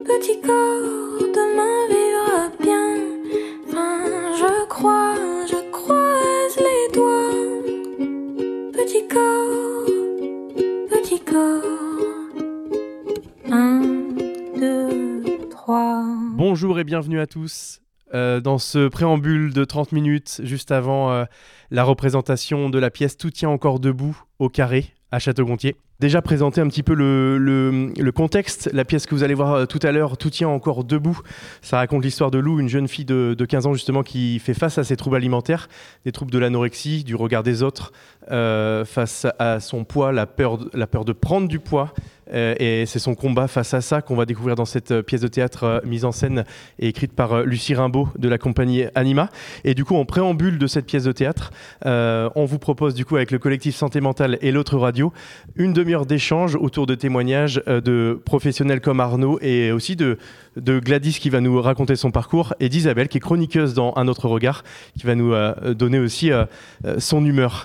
Petit corps, demain vivra bien. Enfin, je croise les doigts. Petit corps, 1, 2, 3. Bonjour et bienvenue à tous. Dans ce préambule de 30 minutes, juste avant la représentation de la pièce Tout tient encore debout au Carré à Château-Gontier. Déjà présenter un petit peu le contexte. La pièce que vous allez voir tout à l'heure, Tout tient encore debout, ça raconte l'histoire de Lou, une jeune fille de 15 ans justement qui fait face à ses troubles alimentaires, des troubles de l'anorexie, du regard des autres, face à son poids, la peur de prendre du poids. Et c'est son combat face à ça qu'on va découvrir dans cette pièce de théâtre mise en scène et écrite par Lucie Rimbaud de la compagnie Anima. Et du coup, en préambule de cette pièce de théâtre, on vous propose du coup avec le collectif Santé Mentale et l'autre radio une demi-heure d'échange autour de témoignages de professionnels comme Arnaud et aussi de Gladys qui va nous raconter son parcours et d'Isabelle qui est chroniqueuse dans Un autre regard qui va nous donner aussi son humeur.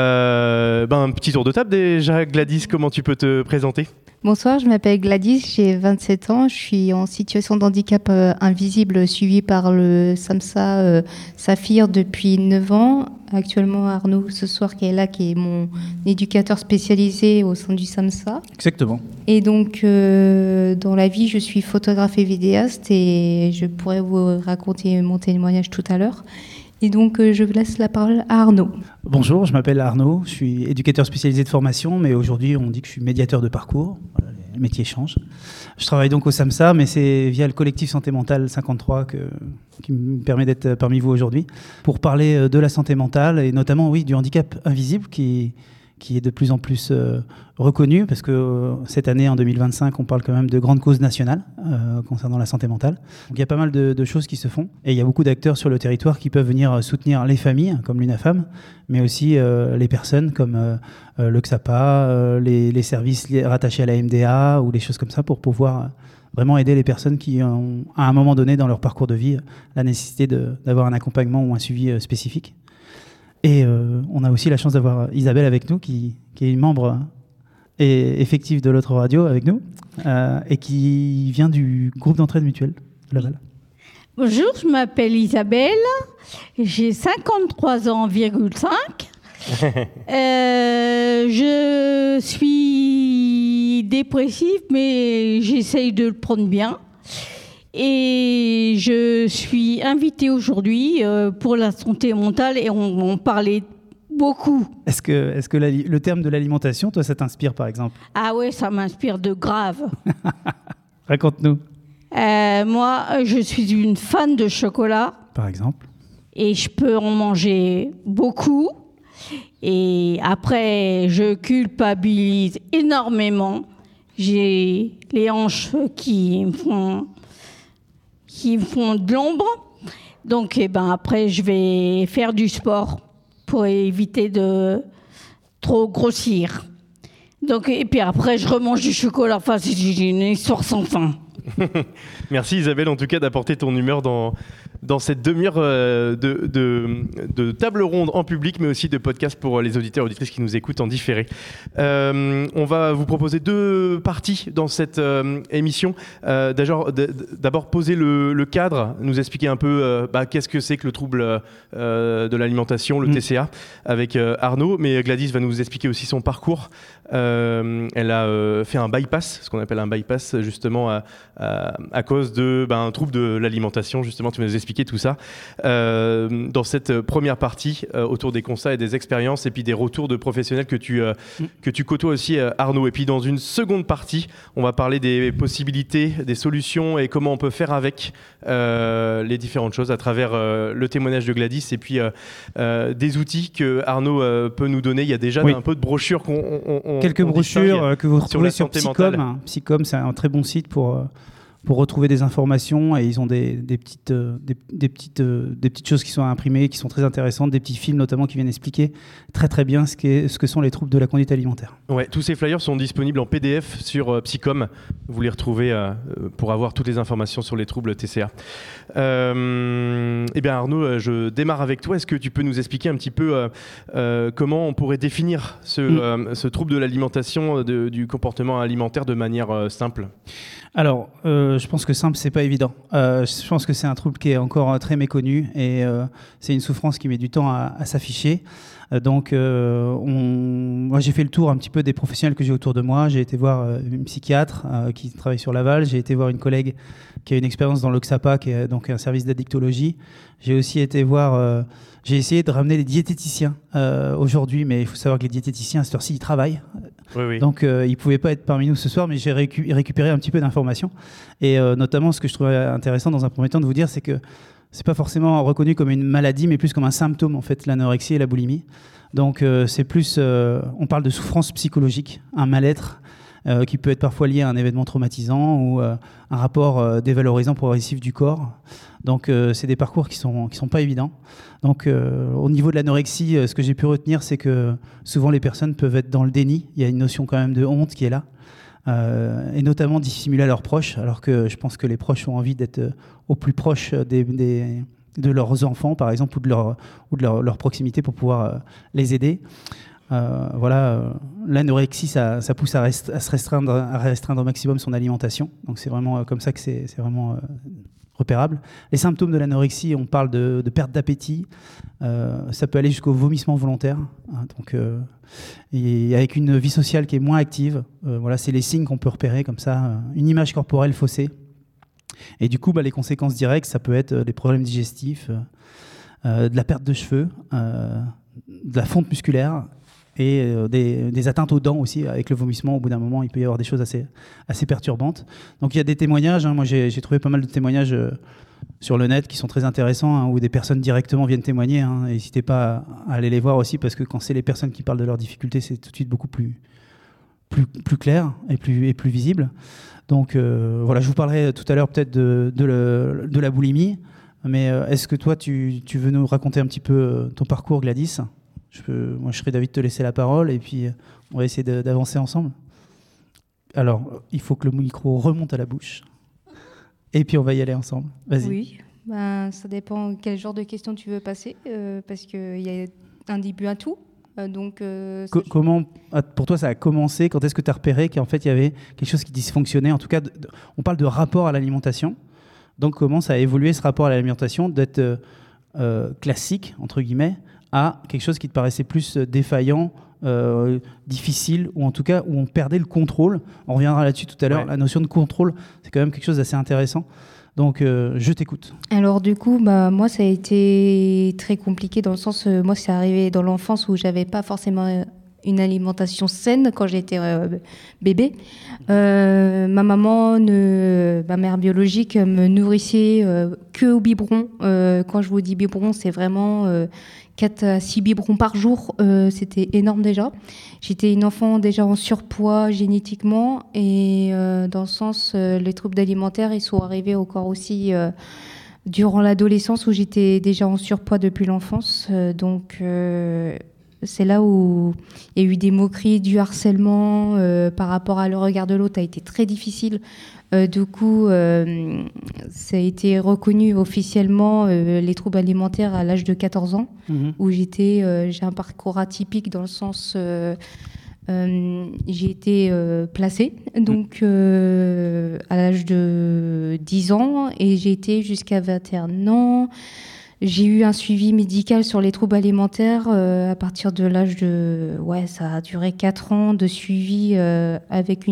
Un petit tour de table déjà. Gladys, comment tu peux te présenter ? Bonsoir, je m'appelle Gladys, j'ai 27 ans, je suis en situation de handicap invisible suivi par le SAMSA Saphir depuis 9 ans. Actuellement Arnaud ce soir qui est là, qui est mon éducateur spécialisé au sein du SAMSA. Exactement. Et donc dans la vie je suis photographe et vidéaste et je pourrais vous raconter mon témoignage tout à l'heure. Et donc, je laisse la parole à Arnaud. Bonjour, je m'appelle Arnaud, je suis éducateur spécialisé de formation, mais aujourd'hui, on dit que je suis médiateur de parcours. Voilà, les métiers changent. Je travaille donc au SAMSA, mais c'est via le collectif Santé Mentale 53 qui me permet d'être parmi vous aujourd'hui, pour parler de la santé mentale et notamment, du handicap invisible qui est de plus en plus reconnu, parce que cette année, en 2025, on parle quand même de grandes causes nationales concernant la santé mentale. Donc il y a pas mal de choses qui se font, et il y a beaucoup d'acteurs sur le territoire qui peuvent venir soutenir les familles, comme l'UNAFAM, mais aussi les personnes comme le XAPA, les services rattachés à la MDA, ou des choses comme ça, pour pouvoir vraiment aider les personnes qui ont, à un moment donné dans leur parcours de vie, la nécessité d'avoir un accompagnement ou un suivi spécifique. Et on a aussi la chance d'avoir Isabelle avec nous, qui est une membre effective de l'autre radio avec nous, et qui vient du groupe d'entraide mutuelle de Laval. Bonjour, je m'appelle Isabelle, j'ai 53 ans, je suis dépressive, mais j'essaye de le prendre bien. Et je suis invitée aujourd'hui pour la santé mentale et on parlait beaucoup. Est-ce que le terme de l'alimentation, toi, ça t'inspire par exemple ? Ah ouais, ça m'inspire de grave. Raconte-nous. Moi, je suis une fan de chocolat. Par exemple ? Et je peux en manger beaucoup. Et après, je culpabilise énormément. J'ai les hanches qui me font de l'ombre. Donc, après, je vais faire du sport pour éviter de trop grossir. Donc, et puis après, je remange du chocolat. Enfin, j'ai une histoire sans fin. Merci Isabelle, en tout cas, d'apporter ton humeur dans cette demi-heure de table ronde en public, mais aussi de podcast pour les auditeurs et auditrices qui nous écoutent en différé. On va vous proposer 2 parties dans cette émission. D'abord poser le cadre, nous expliquer un peu qu'est-ce que c'est que le trouble de l'alimentation, le TCA, avec Arnaud, mais Gladys va nous expliquer aussi son parcours. Elle a fait un bypass, ce qu'on appelle un bypass justement à cause d'un trouble de l'alimentation. Justement, tu vas nous expliquer tout ça dans cette première partie autour des constats et des expériences et puis des retours de professionnels que tu côtoies aussi, Arnaud. Et puis dans une seconde partie, on va parler des possibilités, des solutions et comment on peut faire avec les différentes choses à travers le témoignage de Gladys et puis des outils que Arnaud peut nous donner. Il y a déjà un peu de brochures quelques brochures que vous retrouvez sur Psycom. Psycom, c'est un très bon site pour retrouver des informations, et ils ont des petites choses qui sont imprimées, qui sont très intéressantes, des petits films notamment qui viennent expliquer très très bien ce que sont les troubles de la conduite alimentaire. Ouais, tous ces flyers sont disponibles en PDF sur Psycom. Vous les retrouvez pour avoir toutes les informations sur les troubles TCA. Eh bien Arnaud, je démarre avec toi. Est-ce que tu peux nous expliquer un petit peu comment on pourrait définir ce trouble de l'alimentation, du comportement alimentaire de manière simple ? Alors, Je pense que simple, c'est pas évident. Je pense que c'est un trouble qui est encore très méconnu et c'est une souffrance qui met du temps à s'afficher. Donc, moi, j'ai fait le tour un petit peu des professionnels que j'ai autour de moi. J'ai été voir une psychiatre qui travaille sur Laval. J'ai été voir une collègue qui a une expérience dans l'Oxapa, qui est donc un service d'addictologie. J'ai aussi été voir... j'ai essayé de ramener les diététiciens aujourd'hui, mais il faut savoir que les diététiciens, à cette heure-ci, ils travaillent. Oui. Donc, ils ne pouvaient pas être parmi nous ce soir, mais j'ai récupéré un petit peu d'informations. Et notamment, ce que je trouvais intéressant dans un premier temps de vous dire, c'est que c'est pas forcément reconnu comme une maladie, mais plus comme un symptôme, en fait, l'anorexie et la boulimie. Donc, c'est plus... on parle de souffrance psychologique, un mal-être qui peut être parfois lié à un événement traumatisant ou un rapport dévalorisant progressif du corps. Donc, c'est des parcours qui sont pas évidents. Donc, au niveau de l'anorexie, ce que j'ai pu retenir, c'est que souvent, les personnes peuvent être dans le déni. Il y a une notion quand même de honte qui est là. Et notamment dissimuler à leurs proches, alors que je pense que les proches ont envie d'être au plus proche de leurs enfants, par exemple, ou de leur proximité pour pouvoir les aider. L'anorexie, ça pousse à restreindre au maximum son alimentation. Donc c'est vraiment comme ça que c'est vraiment repérable. Les symptômes de l'anorexie, on parle de perte d'appétit. Ça peut aller jusqu'au vomissement volontaire. Et avec une vie sociale qui est moins active. C'est les signes qu'on peut repérer comme ça. Une image corporelle faussée. Et du coup, les conséquences directes, ça peut être des problèmes digestifs, de la perte de cheveux, de la fonte musculaire et des atteintes aux dents aussi. Avec le vomissement, au bout d'un moment, il peut y avoir des choses assez perturbantes. Donc il y a des témoignages. Moi, j'ai trouvé pas mal de témoignages sur le net qui sont très intéressants, où des personnes directement viennent témoigner. N'hésitez pas à aller les voir aussi, parce que quand c'est les personnes qui parlent de leurs difficultés, c'est tout de suite beaucoup plus clair et plus visible. Donc je vous parlerai tout à l'heure peut-être de la boulimie, mais est-ce que toi tu veux nous raconter un petit peu ton parcours, Gladys ? Moi je serais d'avis de te laisser la parole et puis on va essayer d'avancer ensemble. Alors il faut que le micro remonte à la bouche et puis on va y aller ensemble. Vas-y. Oui, ça dépend quel genre de questions tu veux passer, parce qu'il y a un début à tout. Comment, pour toi, ça a commencé ? Quand est-ce que tu as repéré qu'en fait, il y avait quelque chose qui dysfonctionnait ? En tout cas, on parle de rapport à l'alimentation. Donc, comment ça a évolué, ce rapport à l'alimentation, d'être classique, entre guillemets, à quelque chose qui te paraissait plus défaillant, difficile, ou en tout cas, où on perdait le contrôle. On reviendra là-dessus tout à l'heure. Ouais. La notion de contrôle, c'est quand même quelque chose d'assez intéressant. Donc, je t'écoute. Alors, du coup, moi, ça a été très compliqué dans le sens, moi, c'est arrivé dans l'enfance où j'avais pas forcément une alimentation saine quand j'étais bébé. Ma mère biologique, me nourrissait que au biberon. Quand je vous dis biberon, c'est vraiment 4 à 6 biberons par jour. C'était énorme déjà. J'étais une enfant déjà en surpoids génétiquement et dans le sens, les troubles alimentaires, ils sont arrivés encore aussi durant l'adolescence où j'étais déjà en surpoids depuis l'enfance. C'est là où il y a eu des moqueries, du harcèlement par rapport à le regard de l'autre, ça a été très difficile. Du coup, ça a été reconnu officiellement les troubles alimentaires à l'âge de 14 ans, où j'ai un parcours atypique dans le sens, j'ai été placée donc à l'âge de 10 ans et j'ai été jusqu'à 21 ans. J'ai eu un suivi médical sur les troubles alimentaires à partir de l'âge de... Ouais, ça a duré 4 ans de suivi avec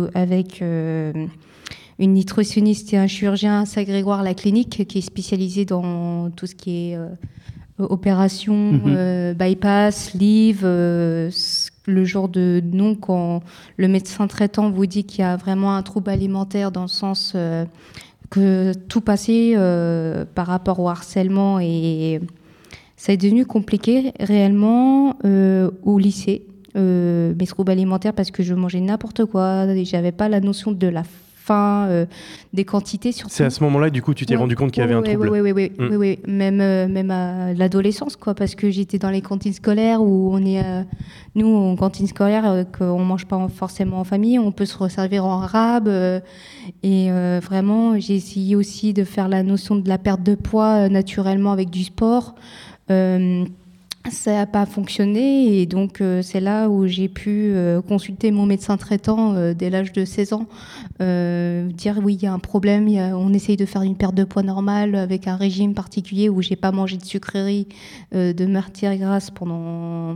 une nutritionniste et un chirurgien, Saint-Grégoire La Clinique, qui est spécialisé dans tout ce qui est opération, bypass, sleeve, le genre de nom quand le médecin traitant vous dit qu'il y a vraiment un trouble alimentaire dans le sens... que tout passait par rapport au harcèlement et ça est devenu compliqué réellement au lycée, mes troubles alimentaires, parce que je mangeais n'importe quoi, j'avais pas la notion de la faim, des quantités surtout. C'est à ce moment-là, du coup, tu t'es rendu compte qu'il y avait un trouble. Oui. Même à l'adolescence, quoi, parce que j'étais dans les cantines scolaires où on est, nous, en cantine scolaire, qu'on mange pas forcément en famille, on peut se resservir en rab. Et vraiment, j'ai essayé aussi de faire la notion de la perte de poids naturellement avec du sport. Ça n'a pas fonctionné et donc c'est là où j'ai pu consulter mon médecin traitant dès l'âge de 16 ans, dire oui, il y a un problème, on essaye de faire une perte de poids normale avec un régime particulier où j'ai pas mangé de sucreries, de matières grasses pendant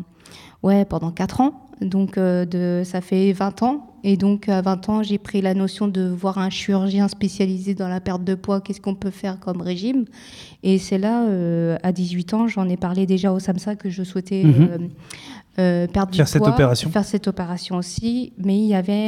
4 ans. Donc ça fait 20 ans. Et donc à 20 ans, j'ai pris la notion de voir un chirurgien spécialisé dans la perte de poids, qu'est-ce qu'on peut faire comme régime. Et c'est là, à 18 ans, j'en ai parlé déjà au SAMSA que je souhaitais perdre du poids, faire cette opération aussi. Mais il y avait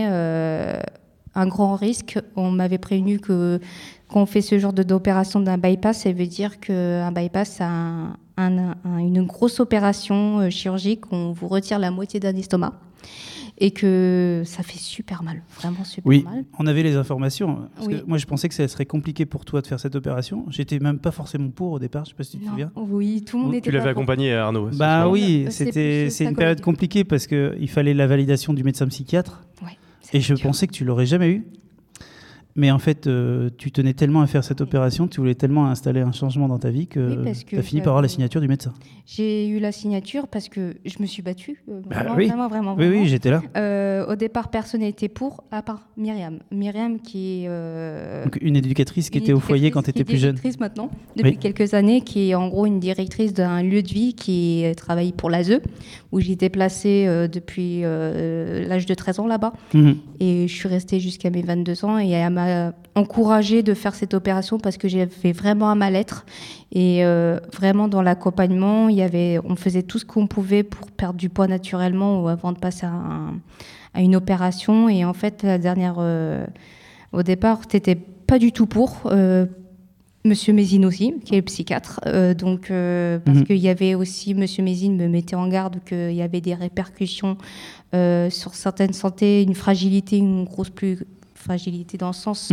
un grand risque. On m'avait prévenu que quand on fait ce genre d'opération d'un bypass, ça veut dire qu'un bypass, c'est une grosse opération chirurgique. On vous retire la moitié d'un estomac. Et que ça fait super mal, vraiment super mal. Oui, on avait les informations. Parce que moi, je pensais que ça serait compliqué pour toi de faire cette opération. J'étais même pas forcément pour au départ, je sais pas si tu te souviens. Oui, tout le monde était. Tu l'avais accompagné, Arnaud. Bah oui, c'est une période compliquée parce qu'il fallait la validation du médecin psychiatre. Ouais, et je pensais que tu l'aurais jamais eu. Mais en fait, tu tenais tellement à faire cette opération, tu voulais tellement installer un changement dans ta vie que tu as fini par avoir la signature du médecin. J'ai eu la signature parce que je me suis battue. Vraiment. Oui, j'étais là. Au départ, personne n'était pour, à part Myriam. Myriam qui est... Donc une éducatrice qui était au foyer quand tu étais plus jeune. Une éducatrice maintenant, depuis quelques années, qui est en gros une directrice d'un lieu de vie qui travaille pour l'ASE, où j'étais placée depuis l'âge de 13 ans là-bas. Et je suis restée jusqu'à mes 22 ans et elle m'a encouragée de faire cette opération parce que j'avais vraiment un mal-être et vraiment dans l'accompagnement on faisait tout ce qu'on pouvait pour perdre du poids naturellement ou avant de passer à une opération. Et en fait la dernière au départ t'étais pas du tout pour Monsieur Mézine aussi, qui est le psychiatre, parce qu'il y avait aussi, Monsieur Mézine me mettait en garde qu'il y avait des répercussions sur certaines santé, une fragilité, une grosse fragilité dans le sens,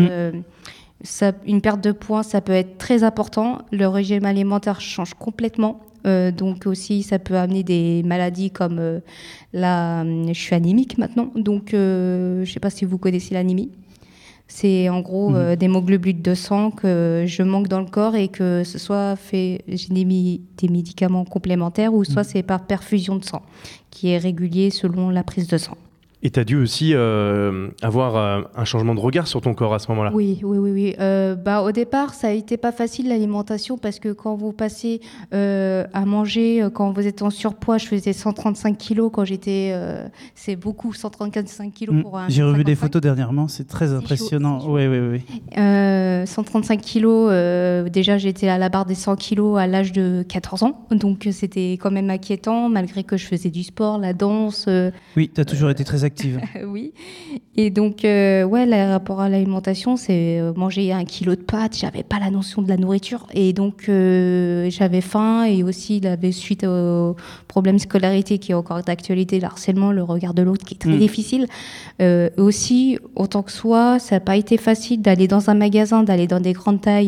une perte de poids, ça peut être très important. Le régime alimentaire change complètement. Donc aussi, ça peut amener des maladies comme je suis anémique maintenant, donc je ne sais pas si vous connaissez l'anémie. C'est en gros des hémoglobines de sang que je manque dans le corps et que ce soit j'ai des médicaments complémentaires ou soit c'est par perfusion de sang qui est régulier selon la prise de sang. Et tu as dû aussi avoir un changement de regard sur ton corps à ce moment-là. Oui. Au départ, ça a été pas facile l'alimentation parce que quand vous passez à manger, quand vous êtes en surpoids, je faisais 135 kilos quand j'étais... c'est beaucoup, 135 kilos pour un... J'ai revu des photos dernièrement, c'est très impressionnant. Oui. 135 kilos, déjà j'étais à la barre des 100 kilos à l'âge de 14 ans, donc c'était quand même inquiétant malgré que je faisais du sport, la danse... Oui, tu as toujours été très active. Oui. Et donc, le rapport à l'alimentation, c'est manger 1 kilo de pâtes. J'avais pas la notion de la nourriture. Et donc, j'avais faim. Et aussi, suite au problème de scolarité qui est encore d'actualité, le harcèlement, le regard de l'autre qui est très difficile. Aussi, autant que soi, ça n'a pas été facile d'aller dans un magasin, d'aller dans des grandes tailles,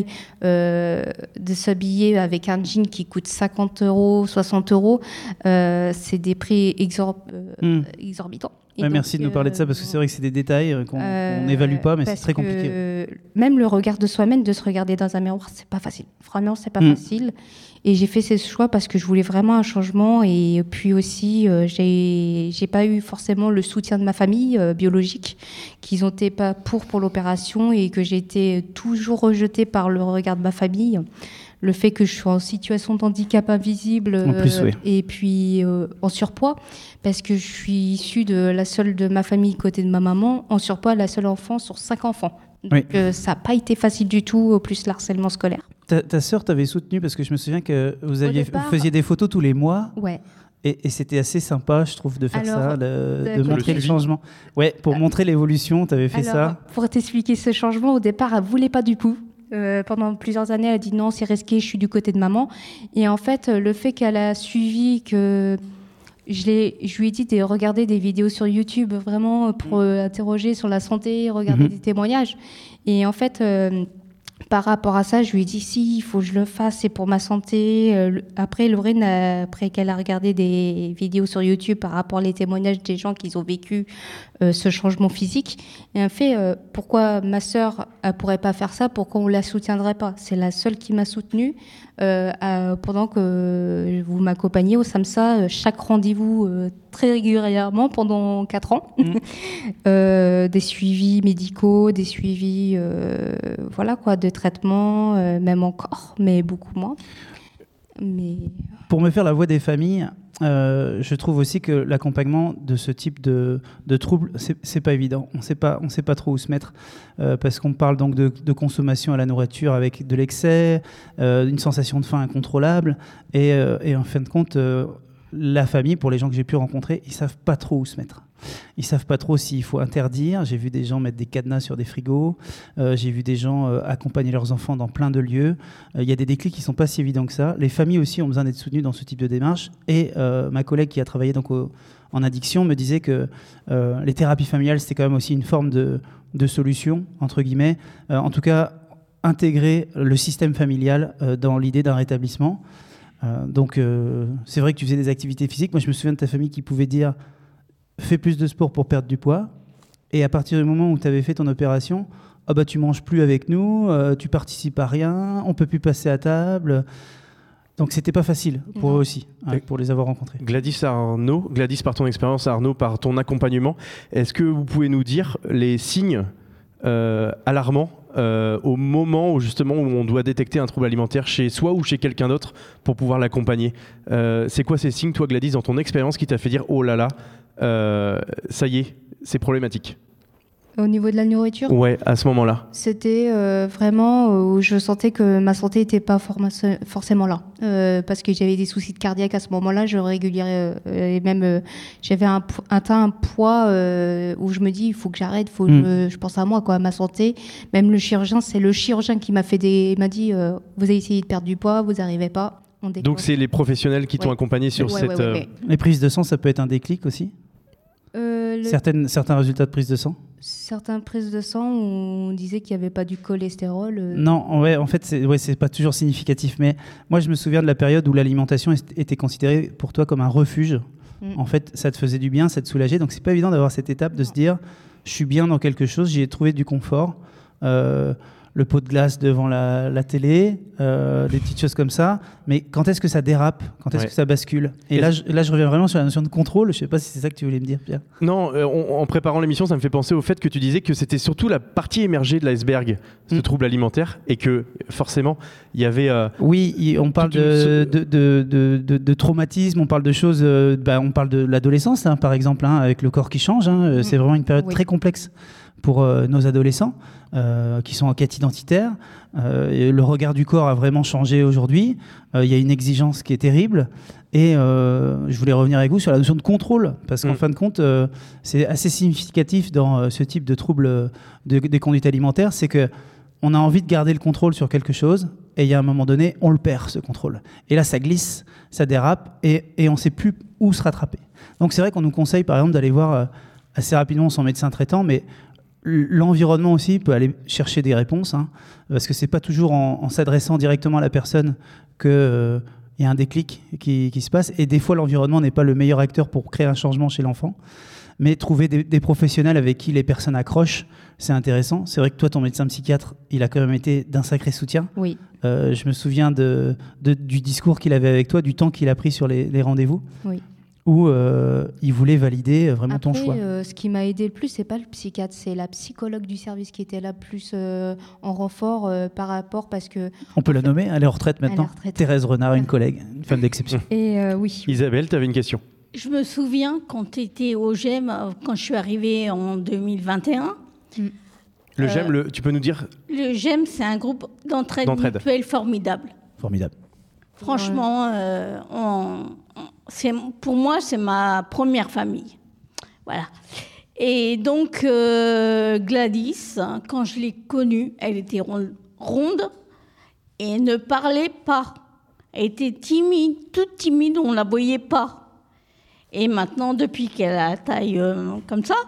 de s'habiller avec un jean qui coûte 50 €, 60 €. C'est des prix exorbitants. Ouais, merci de nous parler de ça parce que c'est vrai que c'est des détails qu'on n'évalue pas, mais c'est très compliqué. Même le regard de soi-même, de se regarder dans un miroir, c'est pas facile. Vraiment, c'est pas facile. Et j'ai fait ce choix parce que je voulais vraiment un changement. Et puis aussi, j'ai pas eu forcément le soutien de ma famille biologique, qu'ils ont été pas pour l'opération et que j'ai été toujours rejetée par le regard de ma famille. Le fait que je sois en situation de handicap invisible et puis en surpoids, parce que je suis issue de la seule de ma famille côté de ma maman, en surpoids, la seule enfant sur 5 enfants. Donc ça n'a pas été facile du tout, plus l'harcèlement scolaire. Ta sœur t'avait soutenue parce que je me souviens que vous faisiez des photos tous les mois. Ouais. Et c'était assez sympa, je trouve, de faire de montrer le changement. Ouais, pour montrer l'évolution, tu avais fait ça. Pour t'expliquer ce changement, au départ, elle ne voulait pas du tout. Pendant plusieurs années, elle a dit non, c'est risqué, je suis du côté de maman. Et en fait, le fait qu'elle a suivi, que je lui ai dit de regarder des vidéos sur YouTube, vraiment pour interroger sur la santé, regarder des témoignages. Et en fait, par rapport à ça, je lui ai dit si, il faut que je le fasse, c'est pour ma santé. Après, Lorraine, après qu'elle a regardé des vidéos sur YouTube par rapport aux témoignages des gens qui ont vécu ce changement physique. Et en fait, pourquoi ma sœur ne pourrait pas faire ça, pourquoi on ne la soutiendrait pas? C'est la seule qui m'a soutenue pendant que vous m'accompagnez au SAMSA, chaque rendez-vous très régulièrement pendant 4 ans. Des suivis médicaux, des suivis de traitement, même encore, mais beaucoup moins. Mais... Pour me faire la voix des familles, je trouve aussi que l'accompagnement de ce type de troubles, c'est pas évident. On sait pas trop où se mettre parce qu'on parle donc de consommation à la nourriture avec de l'excès, une sensation de faim incontrôlable et en fin de compte, la famille, pour les gens que j'ai pu rencontrer, ils savent pas trop où se mettre. Ils savent pas trop s'il faut interdire. J'ai vu des gens mettre des cadenas sur des frigos. J'ai vu des gens accompagner leurs enfants dans plein de lieux. Il y a des déclics qui sont pas si évidents que ça. Les familles aussi ont besoin d'être soutenues dans ce type de démarche. Et ma collègue qui a travaillé donc en addiction me disait que les thérapies familiales, c'était quand même aussi une forme de solution, entre guillemets. En tout cas, intégrer le système familial dans l'idée d'un rétablissement. Donc c'est vrai que tu faisais des activités physiques. Moi, je me souviens de ta famille qui pouvait dire fais plus de sport pour perdre du poids. Et à partir du moment où tu avais fait ton opération, tu manges plus avec nous, tu participes à rien, on peut plus passer à table. Donc c'était pas facile pour eux aussi, pour les avoir rencontrés. Gladys, par ton expérience, Arnaud, par ton accompagnement, est-ce que vous pouvez nous dire les signes alarmants au moment où justement où on doit détecter un trouble alimentaire chez soi ou chez quelqu'un d'autre pour pouvoir l'accompagner? C'est quoi ces signes, toi Gladys, dans ton expérience qui t'a fait dire oh là là, ça y est, c'est problématique? Au niveau de la nourriture, ouais, à ce moment-là. C'était vraiment où je sentais que ma santé n'était pas forcément là. Parce que j'avais des soucis de cardiaque à ce moment-là, je régulière et même j'avais atteint un poids où je me dis il faut que j'arrête, je pense à moi, quoi, à ma santé. Même le chirurgien, c'est le chirurgien qui m'a dit vous avez essayé de perdre du poids, vous n'arrivez pas. Donc c'est les professionnels qui t'ont accompagné sur cette... Les prises de sang, ça peut être un déclic aussi? Certains résultats de prise de sang? Certaines prises de sang où on disait qu'il n'y avait pas du cholestérol. Non, ouais, en fait, c'est pas toujours significatif. Mais moi, je me souviens de la période où l'alimentation était considérée pour toi comme un refuge. En fait, ça te faisait du bien, ça te soulageait. Donc, c'est pas évident d'avoir cette étape de se dire je suis bien dans quelque chose, j'y ai trouvé du confort. Le pot de glace devant la télé, des petites choses comme ça. Mais quand est-ce que ça dérape? Quand est-ce que ça bascule? Et là, je reviens vraiment sur la notion de contrôle. Je ne sais pas si c'est ça que tu voulais me dire, Pierre. Non, en préparant l'émission, ça me fait penser au fait que tu disais que c'était surtout la partie émergée de l'iceberg, ce trouble alimentaire, et que forcément, il y avait... Oui, on parle de traumatisme, on parle de choses... on parle de l'adolescence, par exemple, avec le corps qui change. C'est vraiment une période très complexe pour nos adolescents qui sont en quête identitaire. Le regard du corps a vraiment changé aujourd'hui. Il y a une exigence qui est terrible. Et je voulais revenir avec vous sur la notion de contrôle, parce qu'en fin de compte, c'est assez significatif dans ce type de troubles des conduites alimentaires, c'est qu'on a envie de garder le contrôle sur quelque chose, et il y a un moment donné, on le perd, ce contrôle. Et là, ça glisse, ça dérape, et on ne sait plus où se rattraper. Donc c'est vrai qu'on nous conseille, par exemple, d'aller voir assez rapidement son médecin traitant, mais l'environnement aussi peut aller chercher des réponses, parce que c'est pas toujours en s'adressant directement à la personne qu'il y a un déclic qui se passe. Et des fois, l'environnement n'est pas le meilleur acteur pour créer un changement chez l'enfant. Mais trouver des professionnels avec qui les personnes accrochent, c'est intéressant. C'est vrai que toi, ton médecin psychiatre, il a quand même été d'un sacré soutien. Oui. Je me souviens du discours qu'il avait avec toi, du temps qu'il a pris sur les rendez-vous. Oui. Où il voulait valider vraiment ton choix. Ce qui m'a aidé le plus, c'est pas le psychiatre, c'est la psychologue du service qui était là plus en renfort par rapport, parce que... On peut la nommer, elle est en retraite maintenant. Thérèse Renard, une collègue, une femme d'exception. Et oui. Isabelle, tu avais une question? Je me souviens quand tu étais au GEM, quand je suis arrivée en 2021. Le GEM, tu peux nous dire? Le GEM, c'est un groupe d'entraide mutuelle formidable. Formidable. Franchement, pour moi, c'est ma première famille. Voilà. Et donc, Gladys, quand je l'ai connue, elle était ronde et ne parlait pas. Elle était timide, toute timide, on ne la voyait pas. Et maintenant, depuis qu'elle a la taille comme ça,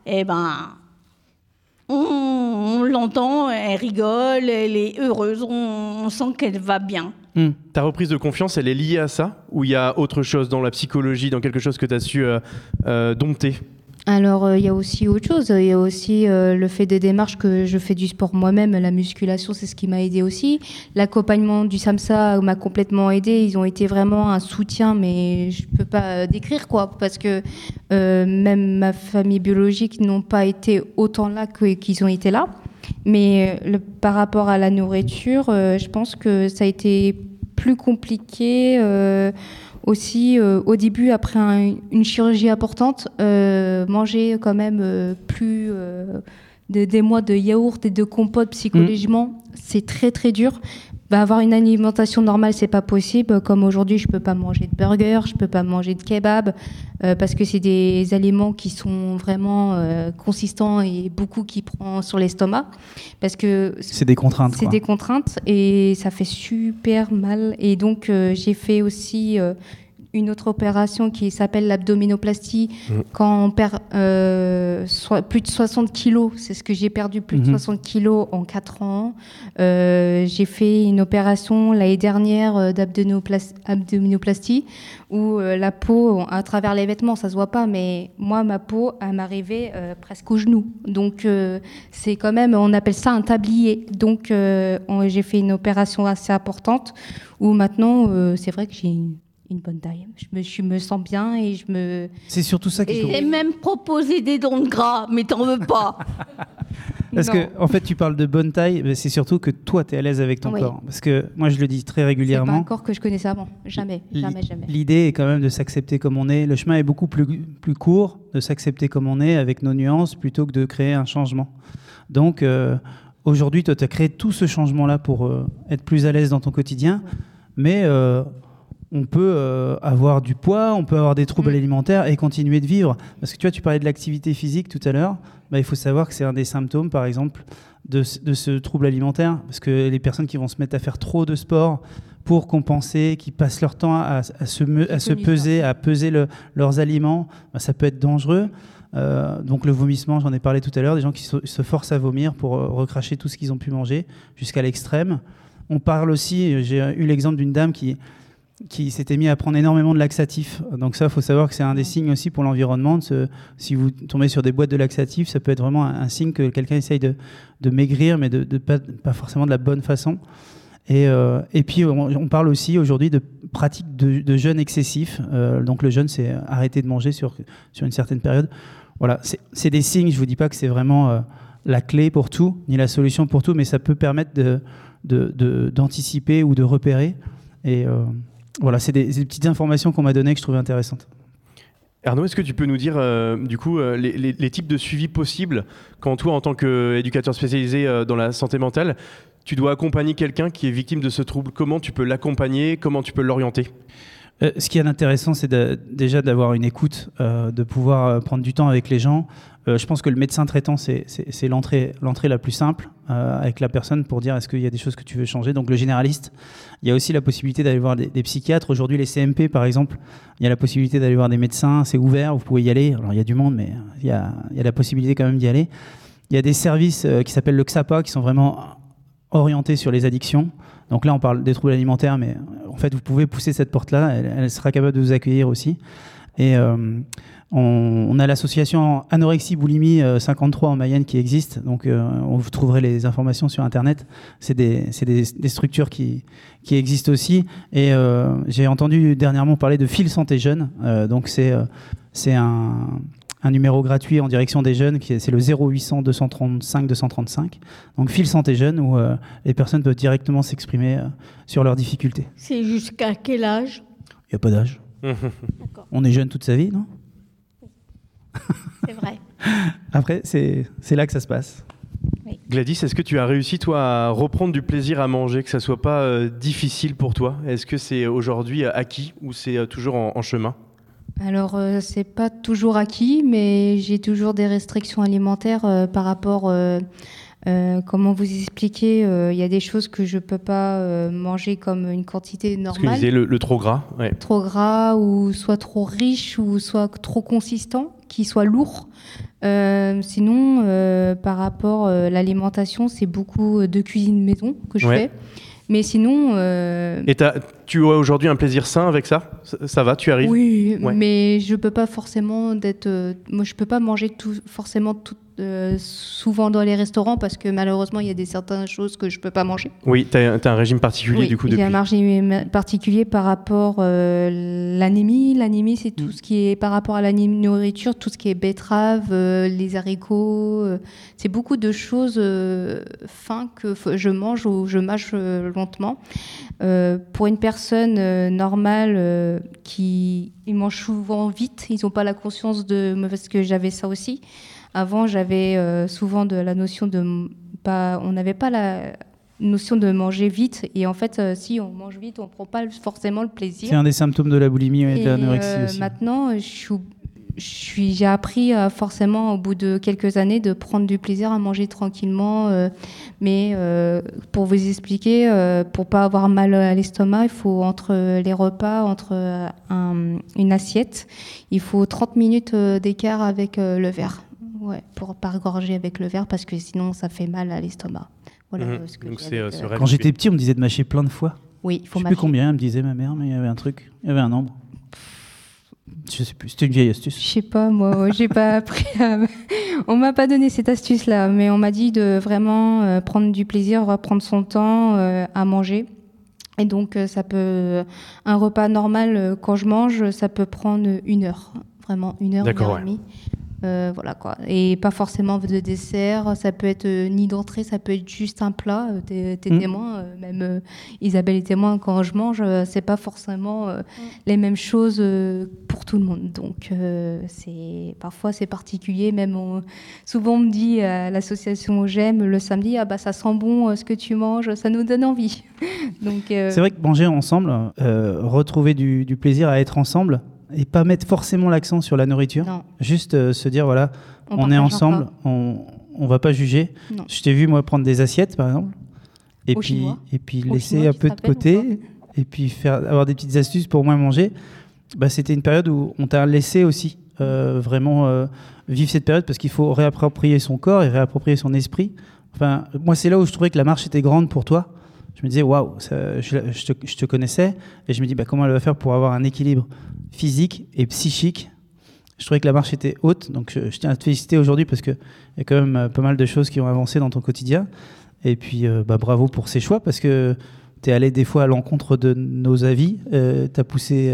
on l'entend, elle rigole, elle est heureuse, on sent qu'elle va bien. Ta reprise de confiance, elle est liée à ça? Ou il y a autre chose dans la psychologie, dans quelque chose que tu as su dompter? Alors, il y a aussi autre chose. Il y a aussi le fait des démarches que je fais du sport moi-même. La musculation, c'est ce qui m'a aidé aussi. L'accompagnement du SAMSA m'a complètement aidé. Ils ont été vraiment un soutien, mais je peux pas décrire quoi, parce que même ma famille biologique n'ont pas été autant là qu'ils ont été là. Mais par rapport à la nourriture, je pense que ça a été plus compliqué. Aussi, au début, après une chirurgie importante, manger quand même plus des mois de yaourt et de compote psychologiquement, c'est très très dur. Avoir une alimentation normale, c'est pas possible. Comme aujourd'hui, je peux pas manger de burger, je peux pas manger de kebab, parce que c'est des aliments qui sont vraiment consistants et beaucoup qui prend sur l'estomac. Parce que c'est des contraintes. C'est des contraintes et ça fait super mal. Et donc, j'ai fait aussi une autre opération qui s'appelle l'abdominoplastie. Quand on perd plus de 60 kilos, c'est ce que j'ai perdu, plus de 60 kilos en 4 ans. J'ai fait une opération l'année dernière d'abdominoplastie où la peau, à travers les vêtements, ça se voit pas, mais moi, ma peau, elle m'arrivait presque au genou. Donc, c'est quand même, on appelle ça un tablier. Donc, j'ai fait une opération assez importante où maintenant, c'est vrai que j'ai une bonne taille. Je me sens bien et je me... C'est surtout ça qui... Et même proposer des dons de gras, mais t'en veux pas. Parce que, en fait, tu parles de bonne taille, mais c'est surtout que toi, tu es à l'aise avec ton corps. Parce que moi, je le dis très régulièrement. C'est pas un corps que je connaissais avant. Jamais. L'idée est quand même de s'accepter comme on est. Le chemin est beaucoup plus court de s'accepter comme on est, avec nos nuances, plutôt que de créer un changement. Donc, aujourd'hui, toi, tu as créé tout ce changement-là pour être plus à l'aise dans ton quotidien. Mais... on peut avoir du poids, on peut avoir des troubles alimentaires et continuer de vivre. Parce que tu parlais de l'activité physique tout à l'heure. Il faut savoir que c'est un des symptômes, par exemple, de ce trouble alimentaire. Parce que les personnes qui vont se mettre à faire trop de sport pour compenser, qui passent leur temps à se peser, à peser leurs aliments, ça peut être dangereux. Donc le vomissement, j'en ai parlé tout à l'heure, des gens qui se forcent à vomir pour recracher tout ce qu'ils ont pu manger jusqu'à l'extrême. On parle aussi, j'ai eu l'exemple d'une dame qui s'était mis à prendre énormément de laxatifs. Donc ça, il faut savoir que c'est un des signes aussi pour l'environnement. Si vous tombez sur des boîtes de laxatifs, ça peut être vraiment un signe que quelqu'un essaye de maigrir, mais de pas forcément de la bonne façon. Et puis, on parle aussi aujourd'hui de pratiques de jeûne excessif. Donc le jeûne, c'est arrêter de manger sur une certaine période. Voilà, c'est des signes. Je ne vous dis pas que c'est vraiment la clé pour tout, ni la solution pour tout, mais ça peut permettre d'anticiper ou de repérer. Et... voilà, c'est des petites informations qu'on m'a données que je trouvais intéressantes. Arnaud, est-ce que tu peux nous dire du coup les types de suivi possibles quand toi, en tant qu'éducateur spécialisé dans la santé mentale, tu dois accompagner quelqu'un qui est victime de ce trouble? Comment tu peux l'accompagner? Comment tu peux l'orienter? Ce qui est intéressant, c'est déjà d'avoir une écoute, de pouvoir prendre du temps avec les gens. Je pense que le médecin traitant, c'est l'entrée la plus simple avec la personne pour dire est-ce qu'il y a des choses que tu veux changer. Donc le généraliste, il y a aussi la possibilité d'aller voir des psychiatres. Aujourd'hui, les CMP, par exemple, il y a la possibilité d'aller voir des médecins. C'est ouvert, vous pouvez y aller. Alors il y a du monde, mais il y a la possibilité quand même d'y aller. Il y a des services qui s'appellent le XAPA qui sont vraiment orientés sur les addictions. Donc là, on parle des troubles alimentaires, mais en fait, vous pouvez pousser cette porte-là. Elle sera capable de vous accueillir aussi. Et on a l'association Anorexie Boulimie 53 en Mayenne qui existe. Donc, vous trouverez les informations sur Internet. C'est des structures qui existent aussi. Et j'ai entendu dernièrement parler de Fil Santé Jeune. Donc, c'est un numéro gratuit en direction des jeunes, c'est le 0800 235 235. Donc Fil Santé Jeune, où les personnes peuvent directement s'exprimer sur leurs difficultés. C'est jusqu'à quel âge? Il n'y a pas d'âge. On est jeune toute sa vie, non? C'est vrai. Après, c'est là que ça se passe. Oui. Gladys, est-ce que tu as réussi, toi, à reprendre du plaisir à manger, que ça ne soit pas difficile pour toi? Est-ce que c'est aujourd'hui acquis ou c'est toujours en chemin? Alors, c'est pas toujours acquis, mais j'ai toujours des restrictions alimentaires par rapport... comment vous expliquer, il y a des choses que je peux pas manger comme une quantité normale. Parce que tu disais le trop gras. Ouais. Trop gras, ou soit trop riche, ou soit trop consistant, qui soit lourd. Sinon, par rapport à l'alimentation, c'est beaucoup de cuisine maison que je fais. Mais sinon... Et tu as aujourd'hui un plaisir sain avec ça ? Ça va, tu arrives ? Oui, Ouais. mais je peux pas forcément moi, je peux pas manger souvent dans les restaurants parce que malheureusement, il y a certaines choses que je peux pas manger. Oui, tu as un régime particulier Oui, du coup j'ai depuis. un régime particulier par rapport à l'anémie. L'anémie, c'est tout ce qui est par rapport à la nourriture, tout ce qui est betterave, les haricots. C'est beaucoup de choses fins que je mange ou je mâche lentement. Pour une personne normale qui mange souvent vite, ils n'ont pas la conscience parce que j'avais ça aussi. Avant, j'avais souvent la notion on n'avait pas la notion de manger vite. Et en fait, si on mange vite, on ne prend pas forcément le plaisir. C'est un des symptômes de la boulimie et de l'anorexie aussi. Maintenant, j'ai appris forcément au bout de quelques années de prendre du plaisir à manger tranquillement. Mais pour vous expliquer, pour pas avoir mal à l'estomac, il faut entre les repas, entre une assiette, il faut 30 minutes d'écart avec le verre. Ouais, pour pas regorger avec le verre parce que sinon ça fait mal à l'estomac. Voilà. Ce que Donc j'ai c'est avec, ce règle. Quand j'étais petit, on me disait de mâcher plein de fois. Oui, il faut Je sais mâcher. plus combien, elle me disait ma mère, mais il y avait un truc, il y avait un nombre. Je sais plus, c'était une vieille astuce. Je sais pas, moi, j'ai pas appris On m'a pas donné cette astuce-là, mais on m'a dit de vraiment prendre du plaisir, prendre son temps à manger. Et donc, un repas normal, quand je mange, ça peut prendre 1 heure. Vraiment, 1 heure, D'accord, 1 heure et demie. Voilà quoi. Et pas forcément de dessert, ça peut être ni d'entrée, ça peut être juste un plat. T'es témoin, même Isabelle est témoin, quand je mange, c'est pas forcément les mêmes choses pour tout le monde. Donc parfois c'est particulier. Même souvent on me dit à l'association J'aime le samedi, ça sent bon ce que tu manges, ça nous donne envie. Donc c'est vrai que manger ensemble, retrouver du plaisir à être ensemble. Et pas mettre forcément l'accent sur la nourriture. Non. Juste se dire, voilà, on est ensemble, on va pas juger. Non. Je t'ai vu, moi, prendre des assiettes, par exemple, et puis laisser un peu de côté, et puis avoir des petites astuces pour moins manger. C'était une période où on t'a laissé aussi vraiment vivre cette période, parce qu'il faut réapproprier son corps et réapproprier son esprit. Enfin, moi, c'est là où je trouvais que la marche était grande pour toi. Je me disais, waouh, je te connaissais, et je me dis, comment elle va faire pour avoir un équilibre physique et psychique. Je trouvais que la marche était haute, donc je tiens à te féliciter aujourd'hui parce qu'il y a quand même pas mal de choses qui ont avancé dans ton quotidien. Et puis, bravo pour ces choix, parce que tu es allé des fois à l'encontre de nos avis, tu as poussé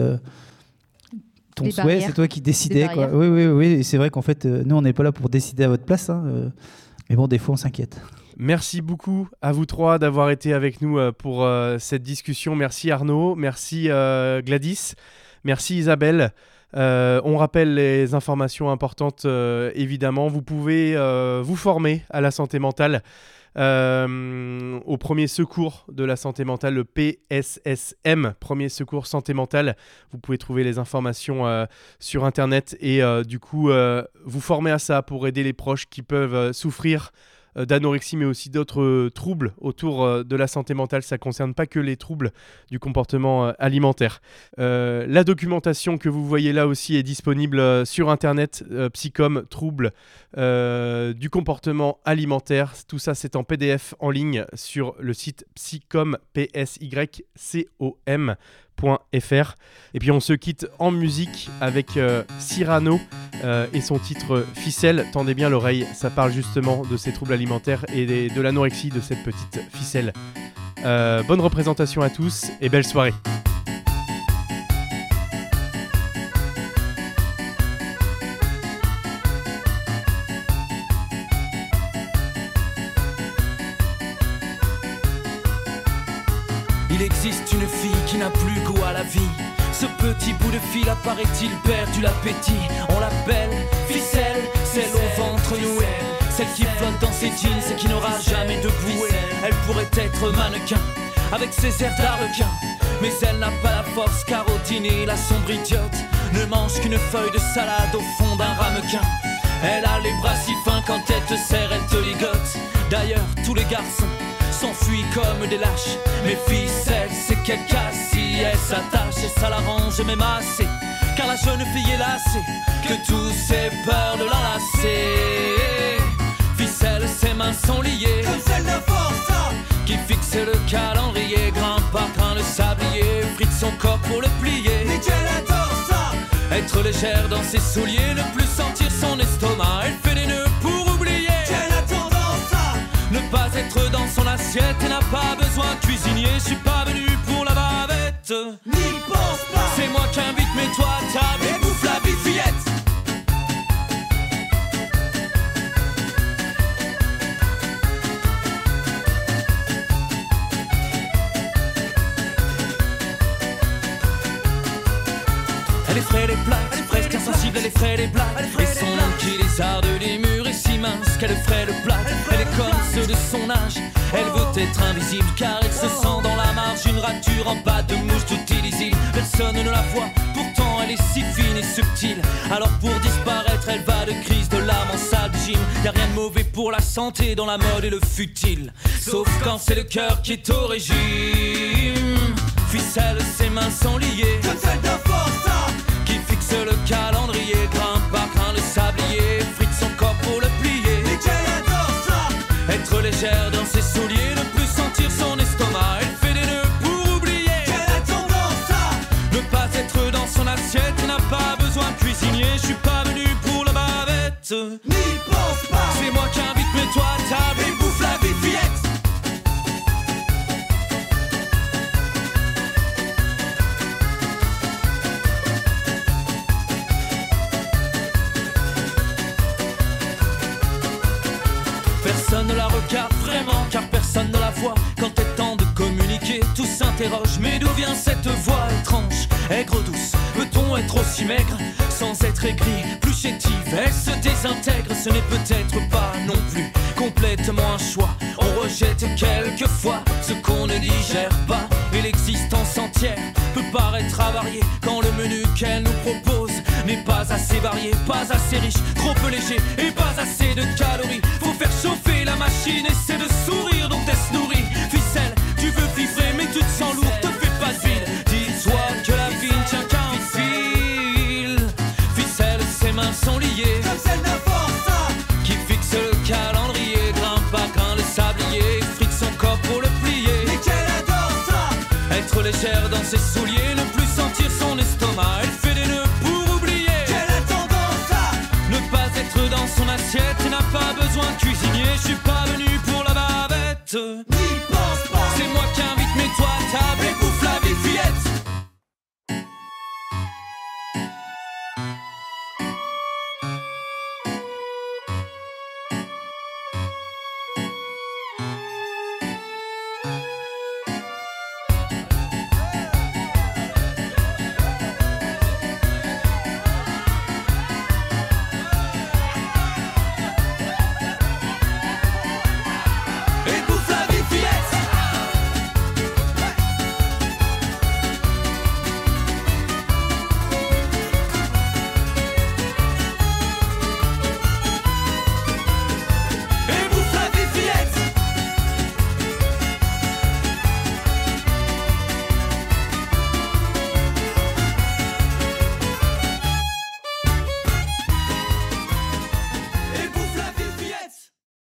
ton souhait, c'est toi qui décidais. Quoi. Oui, et c'est vrai qu'en fait, nous, on n'est pas là pour décider à votre place, mais bon, des fois, on s'inquiète. Merci beaucoup à vous trois d'avoir été avec nous pour cette discussion. Merci Arnaud, merci Gladys, merci Isabelle. On rappelle les informations importantes, évidemment. Vous pouvez vous former à la santé mentale, au premier secours de la santé mentale, le PSSM, premier secours santé mentale. Vous pouvez trouver les informations sur Internet et du coup vous former à ça pour aider les proches qui peuvent souffrir d'anorexie, mais aussi d'autres troubles autour de la santé mentale. Ça ne concerne pas que les troubles du comportement alimentaire. La documentation que vous voyez là aussi est disponible sur Internet, Psycom, troubles du comportement alimentaire. Tout ça, c'est en PDF en ligne sur le site psycom, psycom.fr. Et puis on se quitte en musique avec Cyrano et son titre Ficelle. Tendez bien l'oreille, ça parle justement de ces troubles alimentaires et de l'anorexie de cette petite ficelle. Bonne représentation à tous et belle soirée. Il existe une fille qui n'a plus goût à la vie. Ce petit bout de fil apparaît-il perdu l'appétit. On l'appelle ficelle, celle au ventre noué, celle qui flotte dans ses jeans et qui n'aura jamais de bouée. Elle pourrait être mannequin, avec ses airs d'arlequin, mais elle n'a pas la force car au dîner la sombre idiote ne mange qu'une feuille de salade au fond d'un ramequin. Elle a les bras si fins quand elle te serre, elle te ligote. D'ailleurs tous les garçons s'enfuient comme des lâches, mais ficelle c'est qu'elle casse si elle s'attache, et ça l'arrange même assez, car la jeune fille est lassée que tous ses peurs de l'enlacer. Ficelle, ses mains sont liées comme celle d'un forçat qui fixe le calendrier assiette et n'a pas besoin de cuisinier. Je suis pas venu pour la bavette. N'y pense pas. C'est moi qui invite, mets-toi à table et bouffe la bille fillette. Elle effraie les plats, elle est presque insensible, elle effraie les blagues. Et son homme qui les arde les murs est si mince qu'elle effraie le plat. Elle est comme ceux de son âge, elle veut être invisible car elle se sent dans la marge. Une rature en pâte de mouche toute illisible. Personne ne la voit, pourtant elle est si fine et subtile. Alors pour disparaître elle va de crise de l'âme en salle de gym. Y'a rien de mauvais pour la santé dans la mode et le futile, sauf quand c'est le cœur qui est au régime. Ficelle, ses mains sont liées Comme celle d'un forçat qui fixe le calendrier, grimpe par crin le sablier, frite son corps pour le plier. Mais qu'elle adore ça. Être légère dans ses souliers, ne plus sentir son estomac. Elle fait des nœuds pour oublier. Qu'elle a tendance à Ne pas être dans son assiette, n'a pas besoin de cuisinier. Je suis pas venu pour la bavette. n'y pense pas. C'est moi qui invite, mets-toi à table et bouffe la bille fillette. Personne ne la regarde vraiment car personne ne la voit. Quand elle tente de communiquer, tous s'interrogent. Mais d'où vient cette voix étrange, aigre douce? Peut-on être aussi maigre sans être aigri, plus chétive? Elle se désintègre, ce n'est peut-être pas non plus complètement un choix. On rejette quelquefois ce qu'on ne digère pas. Et l'existence entière peut paraître avariée quand le menu qu'elle nous propose n'est pas assez varié, pas assez riche, trop peu léger et pas assez de calories. Faut faire chauffer la machine et c'est de sourire dont elle se nourrit. Ficelle, tu veux vibrer mais tu te sens lourd, te fais pas de vide. Dis-toi que la vie ne tient qu'à un fil. Ficelle, ses mains sont liées Comme celle d'un forçat qui fixe le calendrier, grimpe à crin le sablier, frite son corps pour le plier. Mais qu'elle adore ça. Être légère dans ses souliers, ne plus sentir son estomac. Elle fait